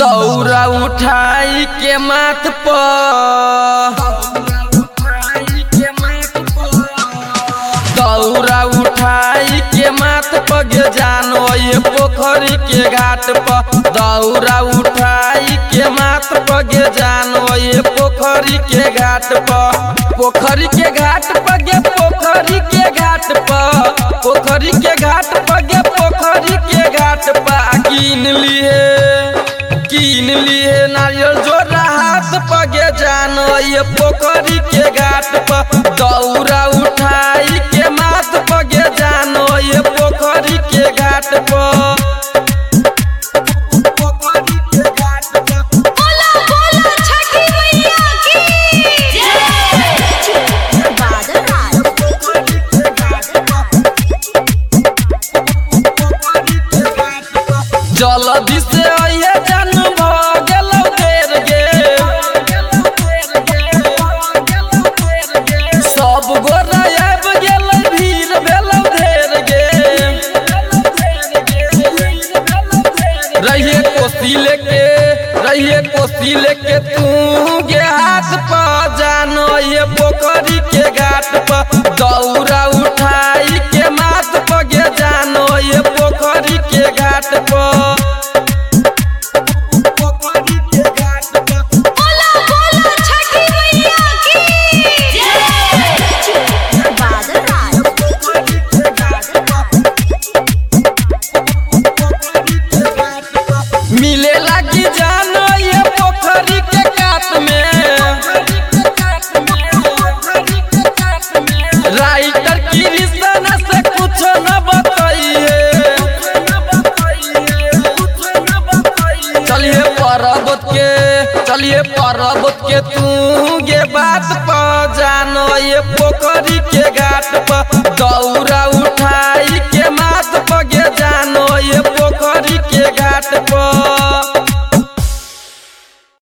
दौरा उठाई के माथ पर दौरा उठाई के माथ पर गे जानो ये पोखरी के घाट पर दौरा उठाई के माथ पर गे जानो ये पोखरी के घाट पर पोखरी के घाट पर गे पोखरी के घाट पर पोखरी के घाट पर गे पोखरी के घाट पर कीन लिए नारियल जोड़ा हाथ पर गे जानो ये पोखरी के घाट पर दौरा उठाई के माथ पर गे जानो ये पोखरी के घाट पर जल्दी से आइए जन भगल देर गे सब गोरा आब गेल भीड़ भेल ढेर गे रहिए कोसी लेके तू गे हाथ पर जानो ये पोखरी के घाट पर दौरा उठाई के माथ पर गे जानो ये पोखरी के घाट पर मिले लगी जानो ये पोखरी के कात में राइटर की रिश्ता से कुछ न बताइए चलिए पर्वत के तू गे बात पर जानो ये पोखरी के घाट